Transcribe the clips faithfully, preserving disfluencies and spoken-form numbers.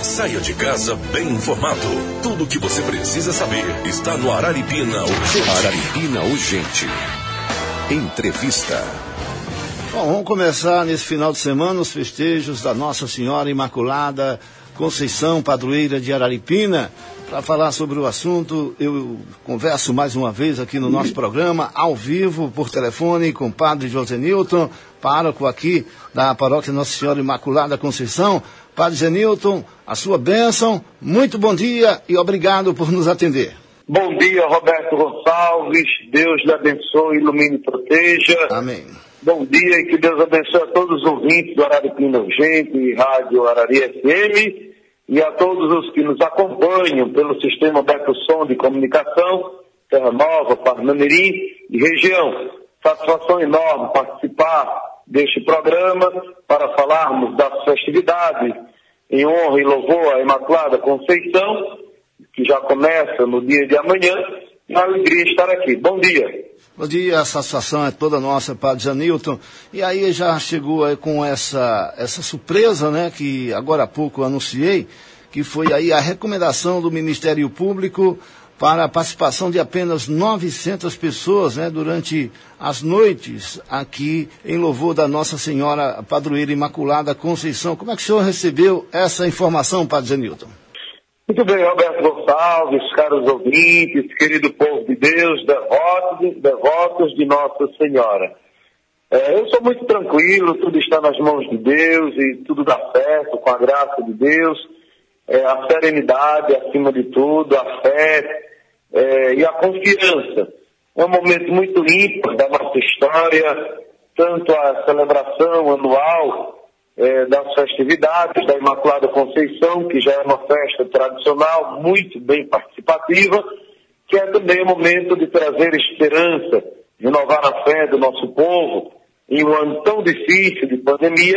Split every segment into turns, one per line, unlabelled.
Saia de casa bem informado. Tudo o que você precisa saber está no Araripina Urgente. Araripina Urgente. Entrevista.
Bom, vamos começar nesse final de semana os festejos da Nossa Senhora Imaculada Conceição, padroeira de Araripina. Para falar sobre o assunto, eu converso mais uma vez aqui no nosso programa, ao vivo, por telefone, com o padre Josenilton, pároco aqui da paróquia Nossa Senhora Imaculada Conceição. Padre Josenilton, a sua bênção, muito bom dia e obrigado por nos atender.
Bom dia, Roberto Gonçalves, Deus lhe abençoe, ilumine e proteja.
Amém.
Bom dia e que Deus abençoe a todos os ouvintes do Araripina Urgente e Rádio Arari F M e a todos os que nos acompanham pelo sistema Beto Som de Comunicação, Terra Nova, Parnamirim e região. Satisfação enorme participar deste programa para falarmos das festividades em honra e louvor à Imaculada Conceição, que já começa no dia de amanhã, e uma alegria estar aqui. Bom dia.
Bom dia, a satisfação é toda nossa, Padre Josenilton. E aí já chegou aí com essa, essa surpresa, né, que agora há pouco eu anunciei, que foi aí a recomendação do Ministério Público para a participação de apenas novecentas pessoas, né, durante as noites aqui em louvor da Nossa Senhora Padroeira Imaculada Conceição. Como é que o senhor recebeu essa informação, Padre Josenilton?
Muito bem, Roberto Gonçalves, caros ouvintes, querido povo de Deus, devotos, devotos de Nossa Senhora. É, eu sou muito tranquilo, tudo está nas mãos de Deus e tudo dá certo com a graça de Deus. É, a serenidade acima de tudo, a fé é, e a confiança. É um momento muito ímpar da nossa história, tanto a celebração anual É, das festividades da Imaculada Conceição, que já é uma festa tradicional, muito bem participativa, que é também o momento de trazer esperança, renovar a fé do nosso povo em um ano tão difícil de pandemia.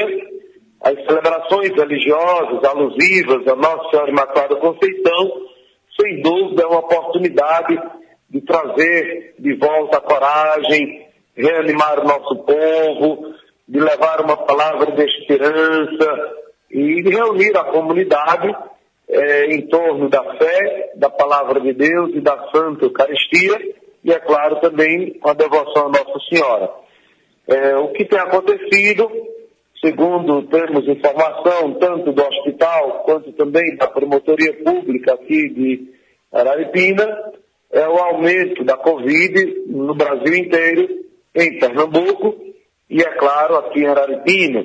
As celebrações religiosas alusivas à Nossa Senhora Imaculada Conceição, sem dúvida, é uma oportunidade de trazer de volta a coragem, reanimar o nosso povo, de levar uma palavra de esperança e de reunir a comunidade eh, em torno da fé, da palavra de Deus e da Santa Eucaristia e, é claro, também com a devoção à Nossa Senhora. Eh, o que tem acontecido, segundo temos informação tanto do hospital quanto também da promotoria pública aqui de Araripina, é o aumento da Covid no Brasil inteiro, em Pernambuco, e, é claro, aqui em Araripina,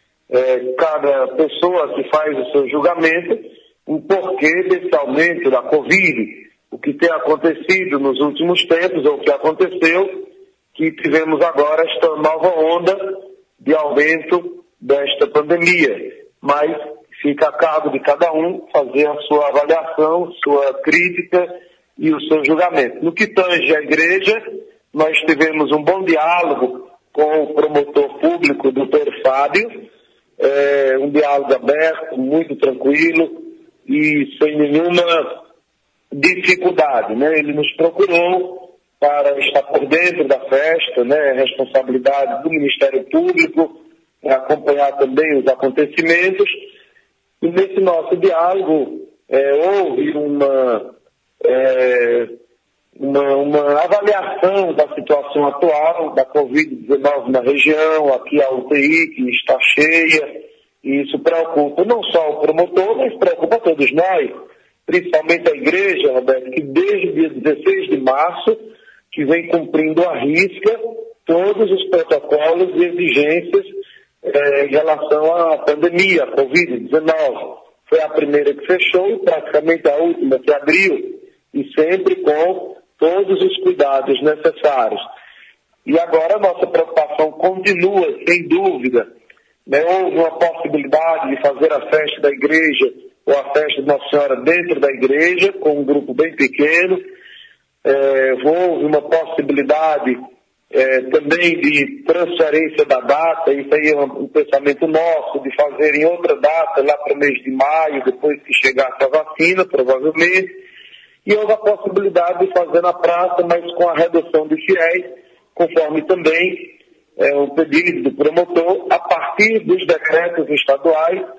é, cada pessoa que faz o seu julgamento, o porquê desse aumento da Covid, o que tem acontecido nos últimos tempos, ou o que aconteceu, que tivemos agora esta nova onda de aumento desta pandemia. Mas fica a cargo de cada um fazer a sua avaliação, sua crítica e o seu julgamento. No que tange à igreja, nós tivemos um bom diálogo com o promotor público, doutor Fábio, é, um diálogo aberto, muito tranquilo e sem nenhuma dificuldade, né? Ele nos procurou para estar por dentro da festa, né? Responsabilidade do Ministério Público, para acompanhar também os acontecimentos. E nesse nosso diálogo é, houve uma... É, Uma, uma avaliação da situação atual da covid dezenove na região, aqui a U T I que está cheia, e isso preocupa não só o promotor, mas preocupa todos nós, principalmente a igreja, Roberto, que desde o dia dezesseis de março, que vem cumprindo à risca todos os protocolos e exigências eh, em relação à pandemia, a covid dezenove. Foi a primeira que fechou e praticamente a última que abriu, e sempre com todos os cuidados necessários. E agora a nossa preocupação continua, sem dúvida. Né? Houve uma possibilidade de fazer a festa da igreja, ou a festa de Nossa Senhora dentro da igreja, com um grupo bem pequeno. É, houve uma possibilidade é, também de transferência da data, isso aí é um, um pensamento nosso, de fazer em outra data, lá para o mês de maio, depois que chegasse a vacina, provavelmente. E houve a possibilidade de fazer na praça, mas com a redução de fiéis, conforme também é, o pedido do promotor, a partir dos decretos estaduais,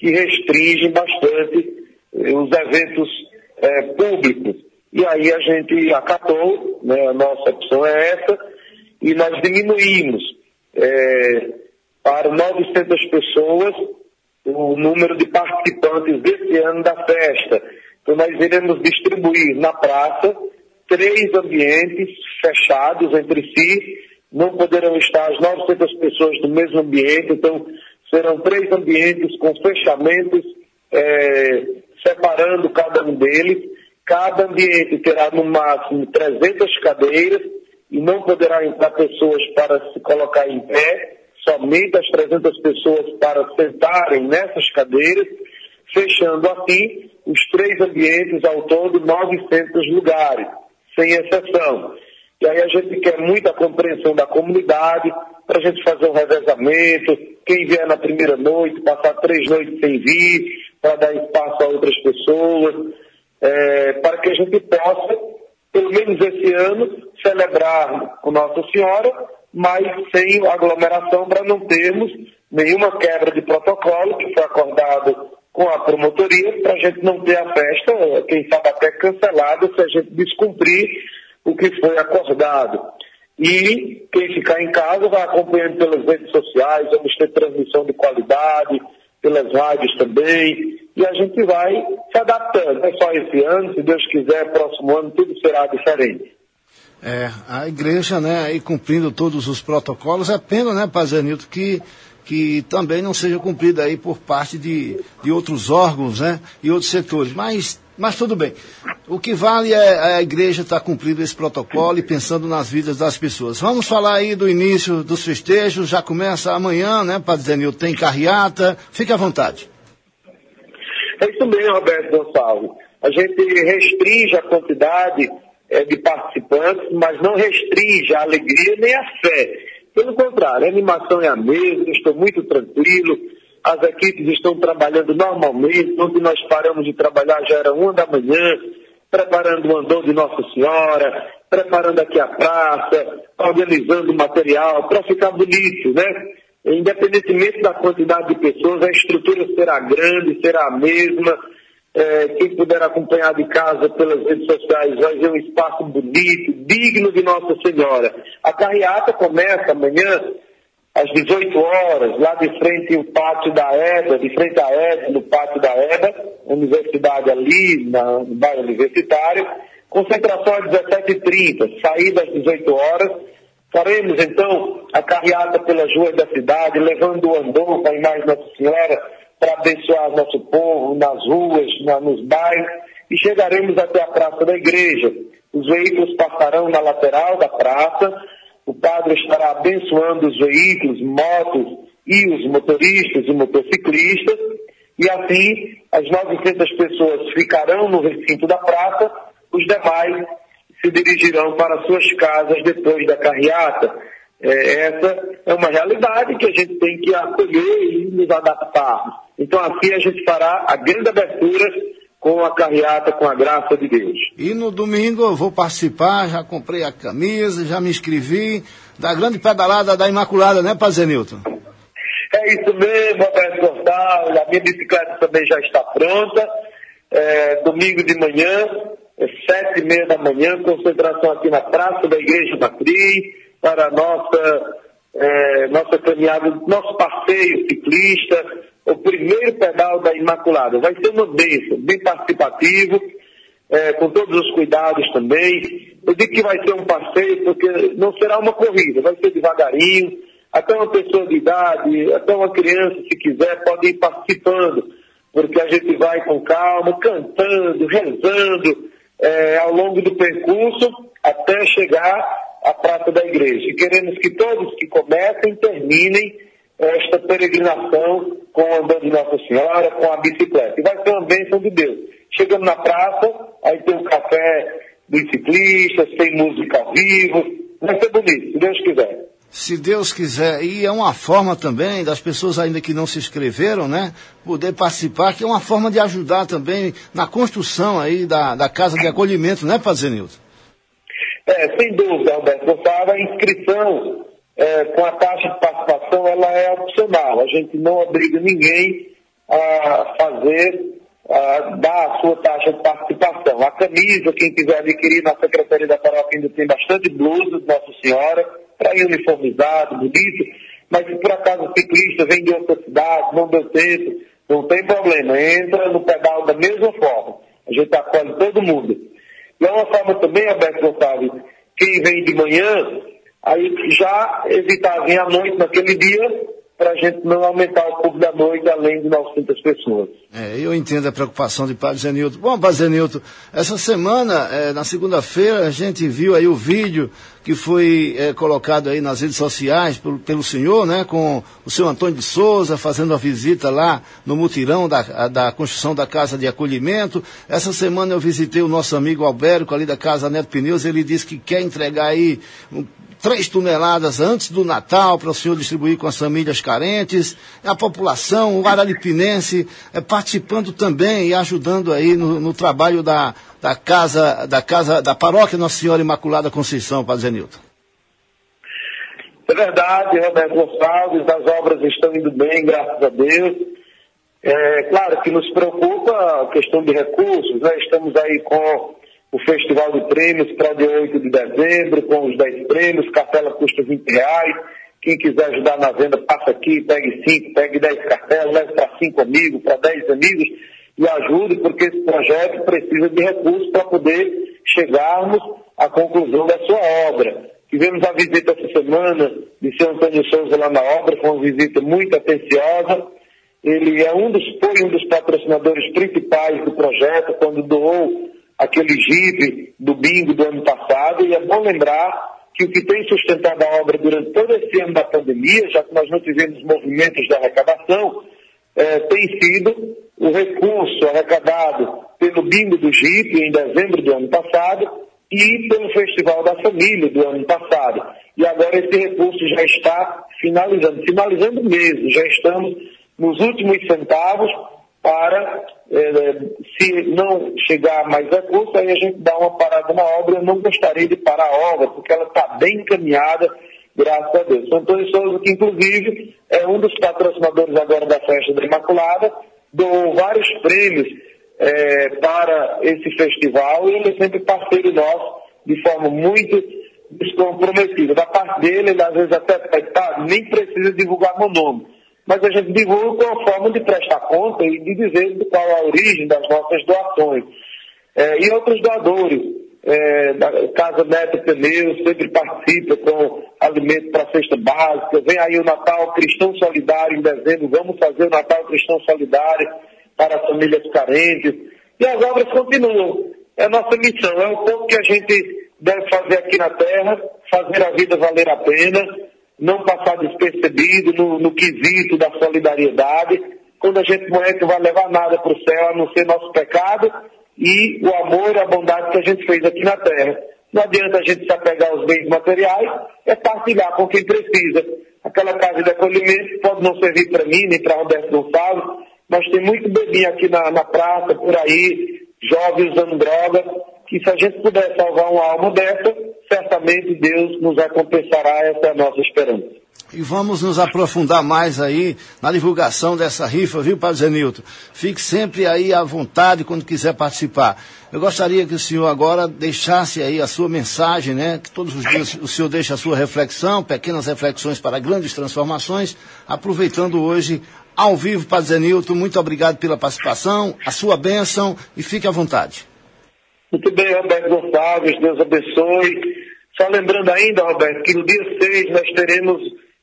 que restringem bastante eh, os eventos eh, públicos. E aí a gente acatou, né, a nossa opção é essa, e nós diminuímos eh, para novecentas pessoas o número de participantes desse ano da festa. Então nós iremos distribuir na praça três ambientes fechados entre si, não poderão estar as novecentas pessoas no mesmo ambiente, então serão três ambientes com fechamentos, é, separando cada um deles. Cada ambiente terá no máximo trezentas cadeiras e não poderá entrar pessoas para se colocar em pé, somente as trezentas pessoas para sentarem nessas cadeiras, fechando assim os três ambientes, ao todo novecentos lugares, sem exceção. E aí a gente quer muita compreensão da comunidade, para a gente fazer um revezamento, quem vier na primeira noite, passar três noites sem vir, para dar espaço a outras pessoas, é, para que a gente possa, pelo menos esse ano, celebrar com Nossa Senhora, mas sem aglomeração, para não termos nenhuma quebra de protocolo, que foi acordado com a promotoria, para a gente não ter a festa, quem sabe até cancelada, se a gente descumprir o que foi acordado. E quem ficar em casa vai acompanhando pelas redes sociais, vamos ter transmissão de qualidade, pelas rádios também, e a gente vai se adaptando. Não é só esse ano, se Deus quiser, próximo ano tudo será diferente.
É, a igreja, né, aí cumprindo todos os protocolos, é pena, né, Padre Zenilton, que, que também não seja cumprida aí por parte de, de outros órgãos, né, e outros setores, mas, mas tudo bem. O que vale é a igreja estar cumprindo esse protocolo e pensando nas vidas das pessoas. Vamos falar aí do início dos festejos, já começa amanhã, né, Padre Zenilton, tem carreata, fique à vontade.
É isso mesmo, Roberto Gonçalves. A gente restringe a quantidade é, de participantes, mas não restringe a alegria nem a fé. Pelo contrário, a animação é a mesma, estou muito tranquilo, as equipes estão trabalhando normalmente, onde nós paramos de trabalhar já era uma da manhã, preparando o andor de Nossa Senhora, preparando aqui a praça, organizando o material para ficar bonito, né? Independentemente da quantidade de pessoas, a estrutura será grande, será a mesma. É, quem puder acompanhar de casa pelas redes sociais vai ver um espaço bonito, digno de Nossa Senhora. A carreata começa amanhã às dezoito horas, lá de frente ao pátio da EBA, de frente à EBA, no pátio da EBA, universidade ali, na, no bairro universitário. Concentração às dezessete e trinta, saída às dezoito horas. Faremos, então, a carreata pelas ruas da cidade, levando o andor para a imagem de Nossa Senhora, para abençoar nosso povo nas ruas, na, nos bairros, e chegaremos até a praça da igreja. Os veículos passarão na lateral da praça, o padre estará abençoando os veículos, motos e os motoristas e motociclistas, e assim as novecentas pessoas ficarão no recinto da praça, os demais se dirigirão para suas casas depois da carreata. É, essa é uma realidade que a gente tem que acolher e nos adaptar. Então assim a gente fará a grande abertura com a carreata, com a graça de Deus.
E no domingo eu vou participar, já comprei a camisa, já me inscrevi, da grande pedalada da Imaculada, né, Padre Zenilton?
É isso mesmo, Roberto Gonçalves, a minha bicicleta também já está pronta. É, domingo de manhã, é sete e meia da manhã, concentração aqui na Praça da Igreja Matriz, para a nossa, é, nossa caminhada, nosso passeio ciclista, o primeiro pedal da Imaculada. Vai ser uma bênção, bem participativo, é, com todos os cuidados também. Eu digo que vai ser um passeio porque não será uma corrida, vai ser devagarinho. Até uma pessoa de idade, até uma criança, se quiser, pode ir participando, porque a gente vai com calma, cantando, rezando, é, ao longo do percurso, até chegar à Praça da Igreja. E queremos que todos que comecem, terminem esta peregrinação com o andor de Nossa Senhora, com a bicicleta. E vai ser uma bênção de Deus. Chegando na praça, aí tem um café dos ciclistas, tem música ao vivo, vai ser bonito, se Deus quiser.
Se Deus quiser, e é uma forma também das pessoas ainda que não se inscreveram, né, poder participar, que é uma forma de ajudar também na construção aí da, da casa de acolhimento, né, Padre Zenilton?
É, sem dúvida, Alberto Gonçalves, a inscrição é, com a taxa de participação, ela é opcional, a gente não obriga ninguém a fazer, a dar a sua taxa de participação. A camisa, quem quiser adquirir na Secretaria da Paróquia, ainda tem bastante blusa de Nossa Senhora, para ir uniformizado, bonito, mas se por acaso o ciclista vem de outra cidade, não deu tempo, não tem problema, entra no pedal da mesma forma. A gente acolhe todo mundo. E é uma forma também, Alberto Gonçalves, quem vem de manhã, aí já evitar vir à noite naquele dia, para a gente não aumentar o público da noite além de novecentas pessoas.
É, eu entendo a preocupação de Padre Zenilton. Bom, Padre Zenilton, essa semana, é, na segunda-feira, a gente viu aí o vídeo que foi é, colocado aí nas redes sociais pelo, pelo senhor, né, com o senhor Antônio de Souza fazendo a visita lá no mutirão da, da construção da Casa de Acolhimento. Essa semana eu visitei o nosso amigo Albérico ali da Casa Neto Pneus, ele disse que quer entregar aí um, três toneladas antes do Natal para o senhor distribuir com as famílias carentes, a população, o araripinense, é, participando também e ajudando aí no, no trabalho da, da casa, da casa, da paróquia Nossa Senhora Imaculada Conceição, Padre Zenilton.
É verdade, Roberto Gonçalves, as obras estão indo bem, graças a Deus. É claro que nos preocupa a questão de recursos, né? Estamos aí com o Festival de Prêmios para dia oito de dezembro, com os dez prêmios, cartela custa vinte reais. Quem quiser ajudar na venda, passa aqui, pegue cinco, pegue dez cartelas, leve para cinco amigos, para dez amigos e ajude, porque esse projeto precisa de recursos para poder chegarmos à conclusão da sua obra. Tivemos a visita essa semana de seu Antônio Souza lá na obra, foi uma visita muito atenciosa. Ele é um dos, foi um dos patrocinadores principais do projeto, quando doou aquele Jeep do bingo do ano passado, e é bom lembrar que o que tem sustentado a obra durante todo esse ano da pandemia, já que nós não tivemos movimentos de arrecadação, é, tem sido o recurso arrecadado pelo bingo do Jeep em dezembro do ano passado e pelo Festival da Família do ano passado. E agora esse recurso já está finalizando, finalizando mesmo, já estamos nos últimos centavos para, eh, se não chegar mais recurso, aí a gente dá uma parada na obra. Eu não gostaria de parar a obra, porque ela está bem encaminhada, graças a Deus. O Antônio Souza, que inclusive é um dos patrocinadores agora da Festa da Imaculada, doou vários prêmios eh, para esse festival, e ele é sempre parceiro nosso, de forma muito descomprometida. Da parte dele, ele às vezes até tá, nem precisa divulgar meu nome, mas a gente divulga com a forma de prestar conta e de dizer de qual a origem das nossas doações. É, e outros doadores, é, da Casa Neto Pneus, sempre participa com alimento para a cesta básica. Vem aí o Natal Cristão Solidário em dezembro, vamos fazer o Natal Cristão Solidário para as famílias carentes. E as obras continuam. É a nossa missão, é um pouco que a gente deve fazer aqui na Terra, fazer a vida valer a pena, não passar despercebido no, no quesito da solidariedade. Quando a gente morrer, não vai levar nada para o céu, a não ser nosso pecado e o amor e a bondade que a gente fez aqui na Terra. Não adianta a gente se apegar aos bens materiais, é partilhar com quem precisa. Aquela casa de acolhimento pode não servir para mim, nem para Roberto Gonçalves, mas tem muito bebinho aqui na, na praça, por aí, jovens usando droga, que se a gente puder salvar uma alma dessa, certamente Deus nos recompensará, essa é a nossa esperança.
E vamos nos aprofundar mais aí na divulgação dessa rifa, viu, Padre Zenilton? Fique sempre aí à vontade quando quiser participar. Eu gostaria que o senhor agora deixasse aí a sua mensagem, né? Que todos os dias o senhor deixa a sua reflexão, pequenas reflexões para grandes transformações, aproveitando hoje ao vivo, Padre Zenilton. Muito obrigado pela participação, a sua bênção e fique à vontade.
Muito bem, Roberto Gonçalves, Deus abençoe. Só lembrando ainda, Roberto, que no dia seis nós teremos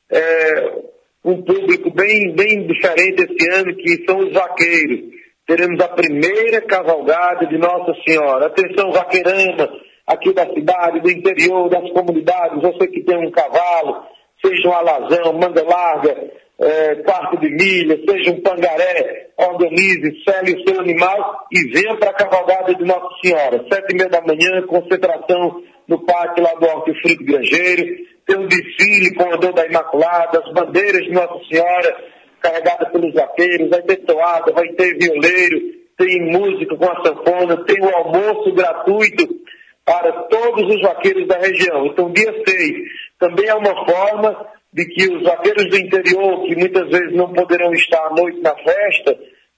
é, um público bem, bem diferente esse ano, que são os vaqueiros. Teremos a primeira cavalgada de Nossa Senhora. Atenção, vaqueirama, aqui da cidade, do interior, das comunidades, você que tem um cavalo, seja um alazão, manga larga, É, quarto de milha, seja um pangaré, organize, cele o seu animal e venha para a cavalgada de Nossa Senhora. Sete e meia da manhã, concentração no pátio lá do Hortifruti Grangeiro, tem um desfile com o Andor da Imaculada, as bandeiras de Nossa Senhora carregadas pelos vaqueiros, vai ter toada, vai ter violeiro, tem música com a sanfona, tem o almoço gratuito para todos os vaqueiros da região. Então, dia seis também é uma forma de que os vaqueiros do interior, que muitas vezes não poderão estar à noite na festa,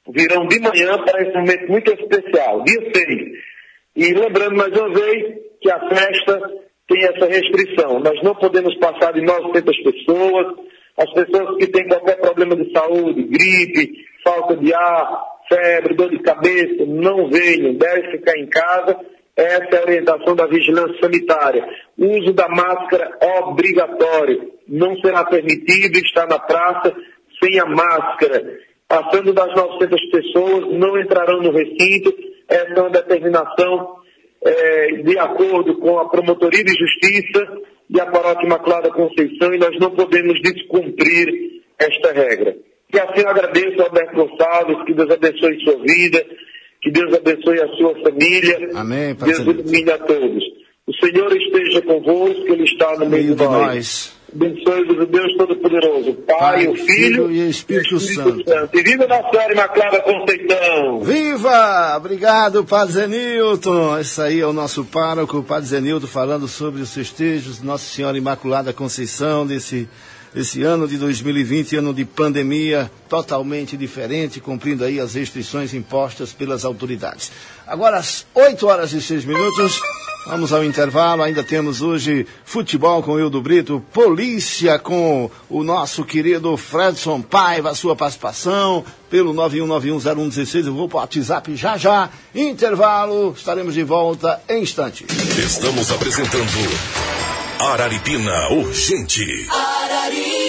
virão de manhã para esse momento muito especial, dia seis. E lembrando mais uma vez que a festa tem essa restrição. Nós não podemos passar de novecentas pessoas. As pessoas que têm qualquer problema de saúde, gripe, falta de ar, febre, dor de cabeça, não venham, devem ficar em casa. Essa é a orientação da vigilância sanitária. O uso da máscara obrigatório. Não será permitido estar na praça sem a máscara. Passando das novecentas pessoas, não entrarão no recinto. Essa é uma determinação é, de acordo com a Promotoria de Justiça e a Paróquia Imaculada Conceição, e nós não podemos descumprir esta regra. E assim eu agradeço ao Alberto Gonçalves, que Deus abençoe sua vida, que Deus abençoe a sua família.
Amém,
Deus ilumine a todos. O Senhor esteja convosco, Ele está no meio de nós. nós. Abençoe-vos o Deus Todo-Poderoso, Pai, Pai, o Filho, Filho e o Espírito, Espírito Santo. Santo. E viva Nossa Senhora Imaculada Conceição!
Viva! Obrigado, Padre Zenilton. Esse aí é o nosso pároco, o Padre Zenilton, falando sobre os festejos de Nossa Senhora Imaculada Conceição, desse, desse ano de dois mil e vinte, ano de pandemia, totalmente diferente, cumprindo aí as restrições impostas pelas autoridades. Agora, às oito horas e seis minutos, vamos ao intervalo. Ainda temos hoje futebol com o Hildo Brito, polícia com o nosso querido Fredson Paiva, a sua participação pelo nove um nove um zero um um seis. Eu vou para o WhatsApp já já. Intervalo, estaremos de volta em instante.
Estamos apresentando Araripina Urgente. Araripina.